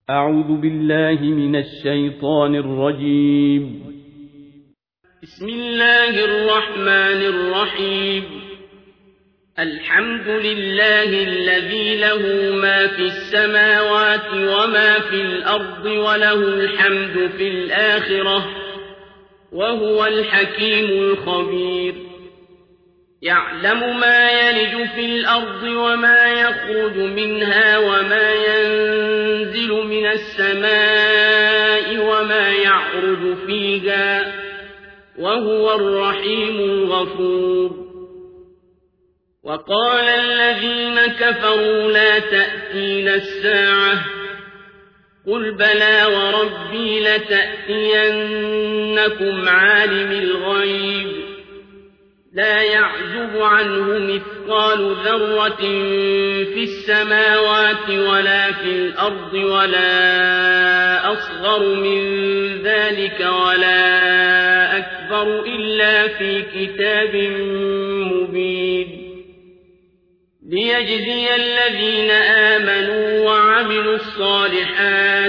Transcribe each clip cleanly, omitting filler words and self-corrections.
أعوذ بالله من الشيطان الرجيم. بسم الله الرحمن الرحيم. الحمد لله الذي له ما في السماوات وما في الأرض وله الحمد في الآخرة وهو الحكيم الخبير. يعلم ما يلج في الأرض وما يخرج منها وما ينزل من السماء وما يعرج فيها وهو الرحيم الغفور. وقال الذين كفروا لا تأتينا الساعة قل بلى وربي لتأتينكم عالم الغيب لا يعزب عنه مثقال ذرة في السماوات ولا في الأرض ولا أصغر من ذلك ولا أكبر إلا في كتاب مبين. ليجزي الذين آمنوا وعملوا الصالحات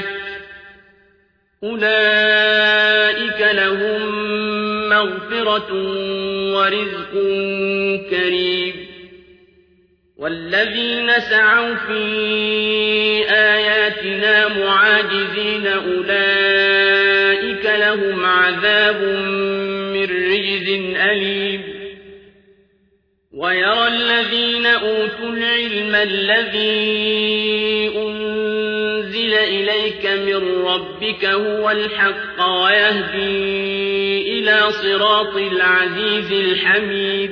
أولئك لهم مغفرة ورزق كريم. والذين سعوا في آياتنا معاجزين أولئك لهم عذاب من رجز أليم. ويرى الذين أوتوا العلم الذي أنزل إليك من ربك هو الحق ويهدي إلى صراط العزيز الحميد.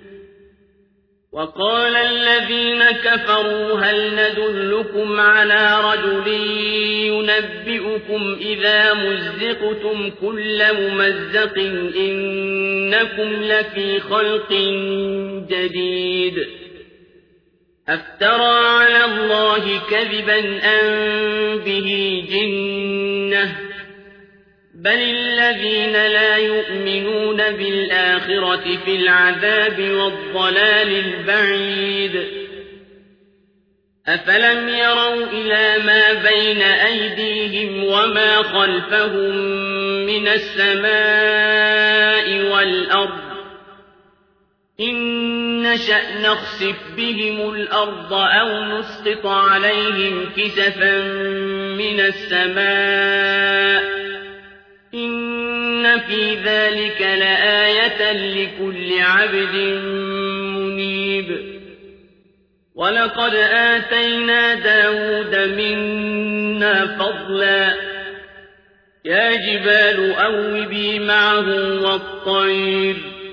وقال الذين كفروا هل ندلكم على رجل ينبئكم إذا مزقتم كل ممزق إنكم لفي خلق جديد. أفترى على الله كذبا أم به جنة بل الذين لا يؤمنون بالآخرة في العذاب والضلال البعيد. أفلم يروا إلى ما بين أيديهم وما خلفهم من السماء والأرض إن نشأ نخسف بهم الأرض أو نسقط عليهم كسفا من السماء إن في ذلك لآية لكل عبد منيب. ولقد آتينا داود منا فضلا يا جبال أوبي معه والطير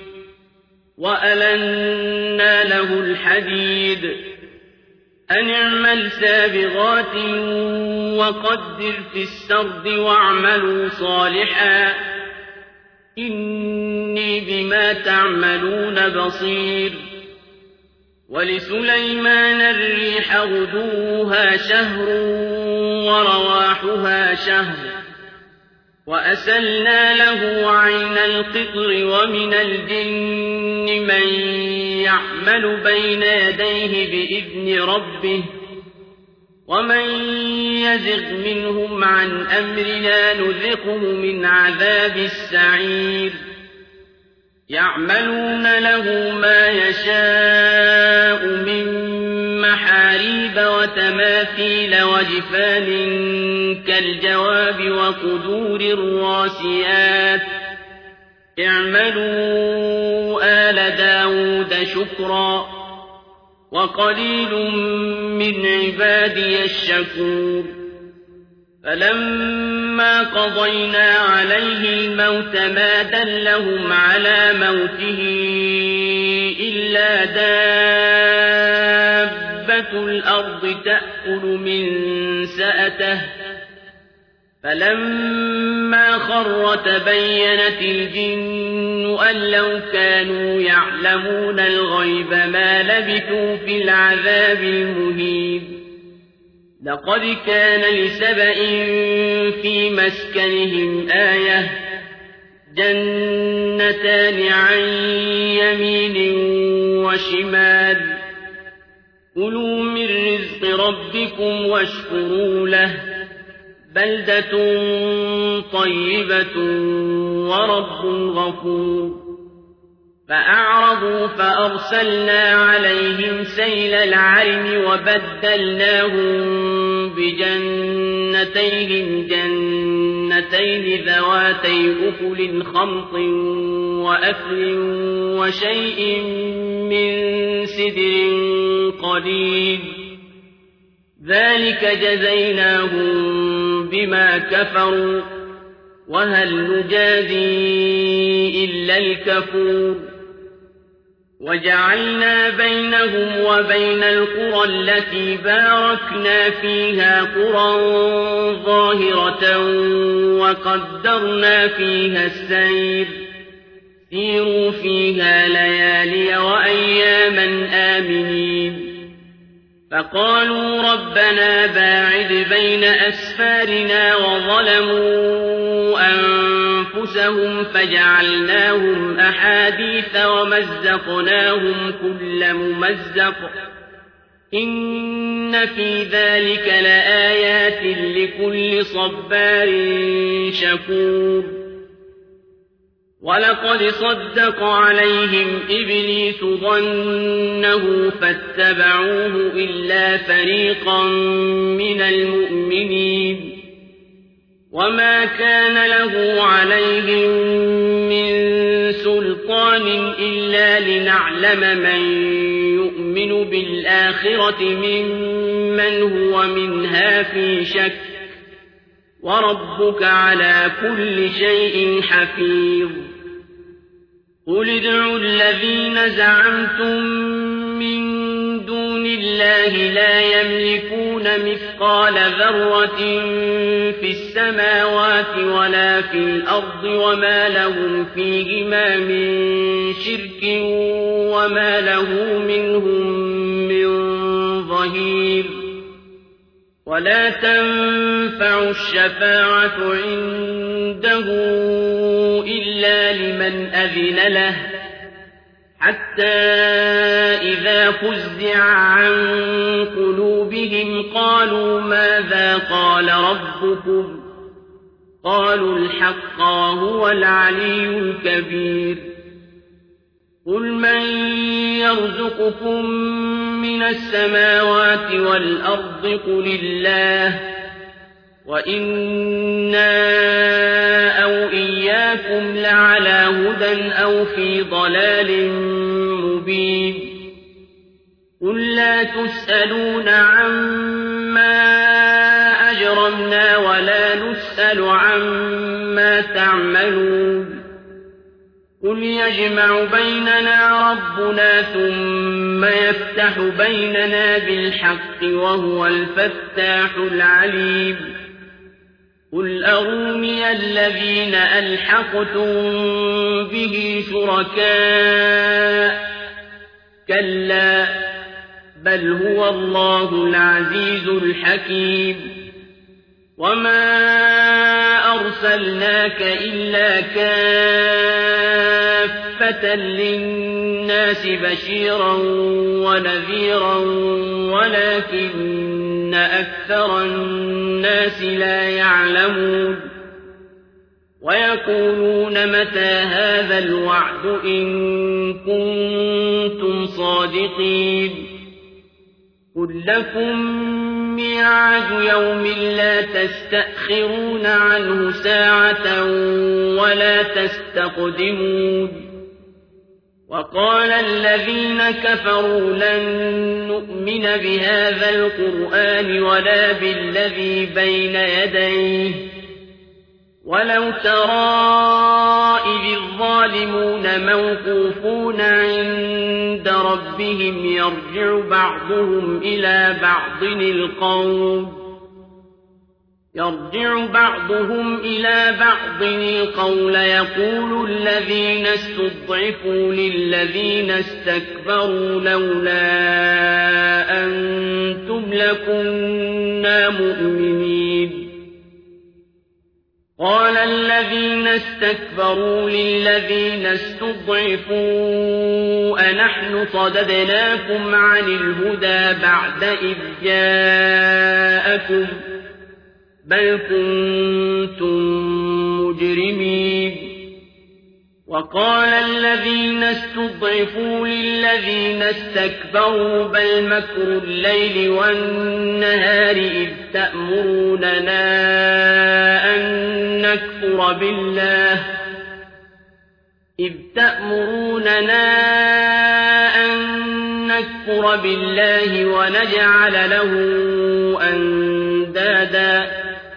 وألنا له الحديد أن اعمل سابغات وقدر في السرد واعملوا صالحا إني بما تعملون بصير. ولسليمان الريح غدوها شهر ورواحها شهر وأسلنا له عين القطر ومن الجن من يعمل بين يديه بإذن ربه ومن يزغ منهم عن أمرنا نذقه من عذاب السعير. يعملون له ما يشاء من محاريب وتماثيل وجفان كالجواب وقدور الراسيات اعملوا آل داود شكرا وقليل من عبادي الشكور. فلما قضينا عليه الموت ما دلهم على موته إلا دابة الأرض تأكل من سأته فلما خر تبينت الجن أن لو كانوا يعلمون الغيب ما لبثوا في العذاب المهين. لقد كان لسبإ في مسكنهم آية جنتان عن يمين وشمال كلوا من رزق ربكم واشكروا له بلدة طيبة ورب غفور فأعرضوا فأرسلنا عليهم سيل العرم وبدلناهم بجنتيهم جنتين ذواتي أكل خمط وأثل وشيء من سدر قليل ذلك جزيناهم بما كفروا وهل نجازي إلا الكفور وجعلنا بينهم وبين القرى التي باركنا فيها قرى ظاهرة وقدرنا فيها السير سيروا فيها ليالي وأياما آمنين فقالوا ربنا باعد بين أسفارنا وظلموا أنفسهم فجعلناهم أحاديث ومزقناهم كل ممزق إن في ذلك لآيات لكل صبار شكور ولقد صدق عليهم إبليس ظنه فاتبعوه إلا فريقا من المؤمنين وما كان له عليهم من سلطان إلا لنعلم من يؤمن بالآخرة ممن هو منها في شك وربك على كل شيء حفيظ قل ادعوا الذين زعمتم من دون الله لا يملكون مثقال ذرة في السماوات ولا في الأرض وما لهم فيهما من شرك وما له منهم من ظهير ولا تنفع الشفاعة عنده إلا لمن أذن له حتى إذا فزع عن قلوبهم قالوا ماذا قال ربكم قالوا الحق وهو العلي الكبير قل من يرزقكم من السماوات والأرض قل الله وإنا أو إياكم لعلى هدى أو في ضلال مبين قل لا تسألون عما أجرمنا ولا نسأل عما تعملون قل يجمع بيننا ربنا ثم يفتح بيننا بالحق وهو الفتاح العليم قل أروني الذين ألحقتم به شركاء كلا بل هو الله العزيز الحكيم وما أرسلناك إلا كافة للناس بشيرا ونذيرا ولكن أكثر الناس لا يعلمون ويقولون متى هذا الوعد إن كنتم صادقين قل لكم ميعاد يوم لا تستأخرون عنه ساعة ولا تستقدمون وقال الذين كفروا لن نؤمن بهذا القرآن ولا بالذي بين يديه ولو ترى إذ الظالمون موقوفون عند ربهم يرجع بعضهم إلى بعض القول يقول الذين استضعفوا للذين استكبروا لولا أنتم لكنا مؤمنين قال الذين استكبروا للذين استضعفوا أنحن صددناكم عن الهدى بعد إذ جاءكم بل كنتم مجرمين وقال الذين استضعفوا للذين استكبروا بل مكر الليل والنهار إذ تأمروننا أن نكفر بالله ونجعل له أندادا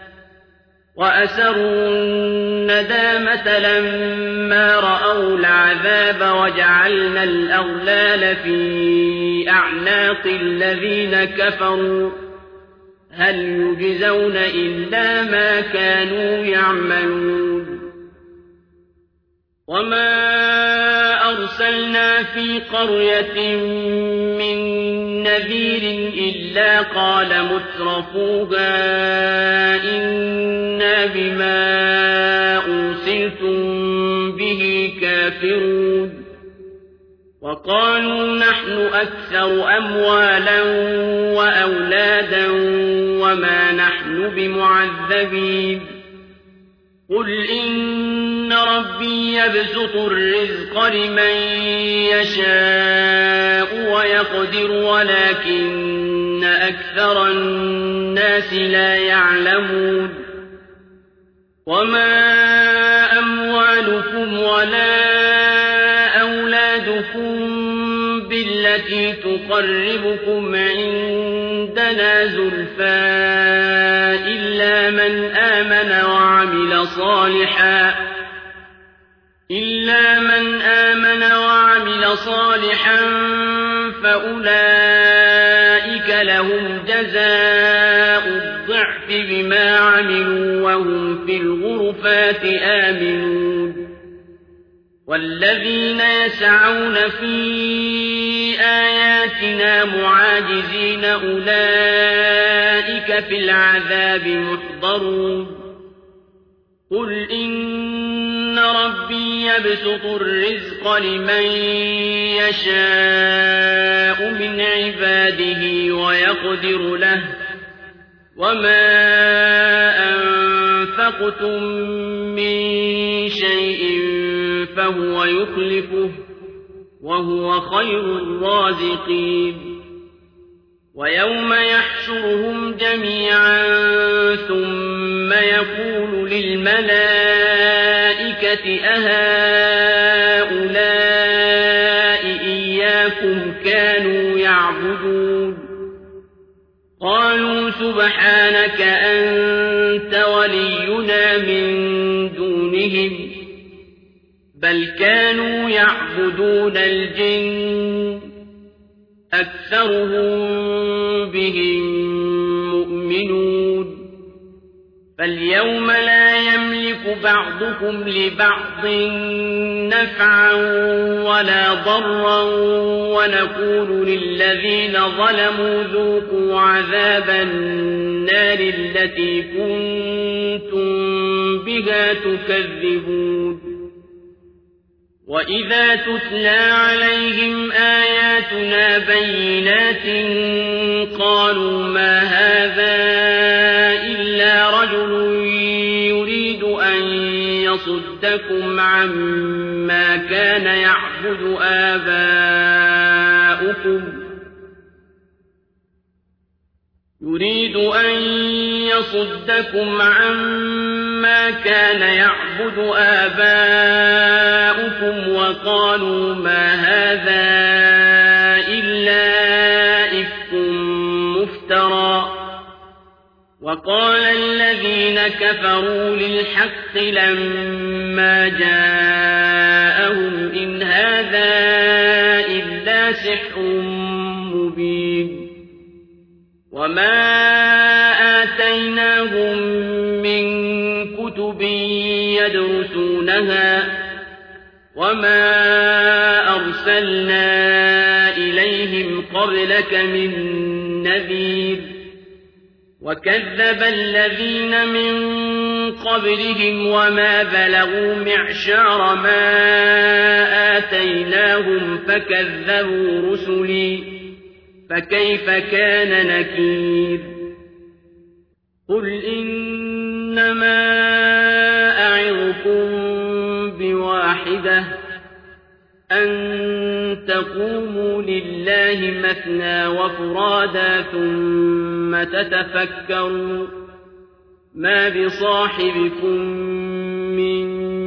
وأسروا الندامة لما رأوا العذاب وجعلنا الأغلال في أعناق الذين كفروا هل يجزون إلا ما كانوا يعملون وما أرسلنا في قرية من نذير إلا قال مترفوها إنا بما أرسلتم به كافرون وقالوا نحن أكثر أموالا وأولادا وما نحن بمعذبين قل إن ربي يبسط الرزق لمن يشاء ويقدر ولكن أكثر الناس لا يعلمون وما أموالكم ولا أولادكم بالتي تقربكم عندنا زلفى إلا من آمن وعمل صالحا فأولئك لهم جزاء الضعف بما عملوا وهم في الغرفات آمنون والذين يسعون في آياتنا معاجزين أولئك في العذاب محضرون قل إن ربي يبسط الرزق لمن يشاء من عباده ويقدر له وما أنفقتم من شيء فهو يخلفه وهو خير الرازقين ويوم يحشرهم جميعا ثم يقول للملائكة أهؤلاء إياكم كانوا يعبدون قالوا سبحانك أنت ولينا من دونهم بل كانوا يعبدون الجن أكثرهم بهم مؤمنون فاليوم لا يملك بعضكم لبعض نفعا ولا ضرا ونقول للذين ظلموا ذوقوا عذاب النار التي كنتم بها تكذبون وإذا تتلى عليهم آياتنا بينات قالوا ما هذا إلا رجل يريد أن يصدكم عما كان يعبد آباؤكم وقالوا ما هذا إلا إفك مفترى وقال الذين كفروا للحق لما جاءهم إن هذا إلا سحر مبين وما آتيناهم من كتب يدرسونها وما أرسلنا إليهم قبلك من نذير وكذب الذين من قبلهم وما بلغوا معشار ما آتيناهم فكذبوا رسلي فكيف كان نكير قل إنما أعظكم بواحدة أن تقوموا لله مثنى وفرادا ثم تتفكروا ما بصاحبكم من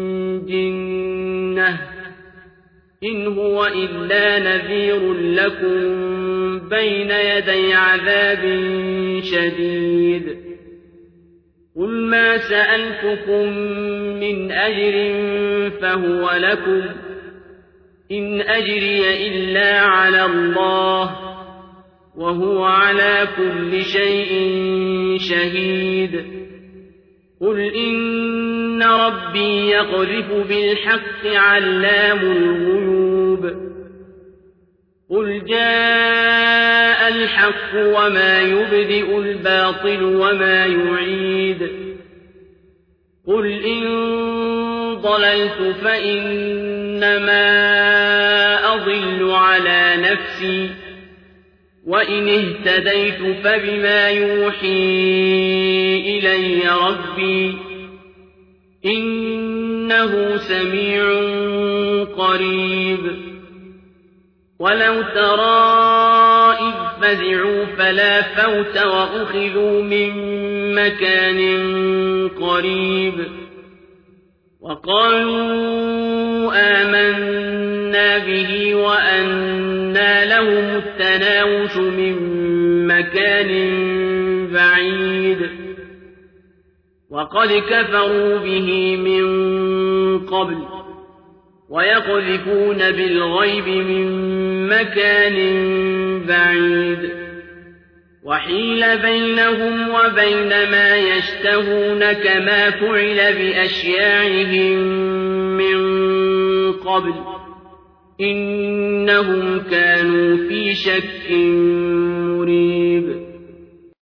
جنة إن هو إلا نذير لكم بين يدي عذاب شديد قل ما سألتكم من أجر فهو لكم إن أجري إلا على الله وهو على كل شيء شهيد قل إن ربي يقذف بالحق علام الغيوب قل جاء الحق وما يبدئ الباطل وما يعيد قل إن ضللت فإنما أضل على نفسي وإن اهتديت فبما يوحي إلي ربي إنه سميع قريب ولو ترى إذ فزعوا فلا فوت وأخذوا من مكان قريب وقالوا آمنا به وأنى لهم التناوش من مكان بعيد وقد كفروا به من قبل ويقذفون بالغيب من مكان بعيد وحيل بينهم وبين ما يشتهون كما فعل بأشياعهم من قبل إنهم كانوا في شك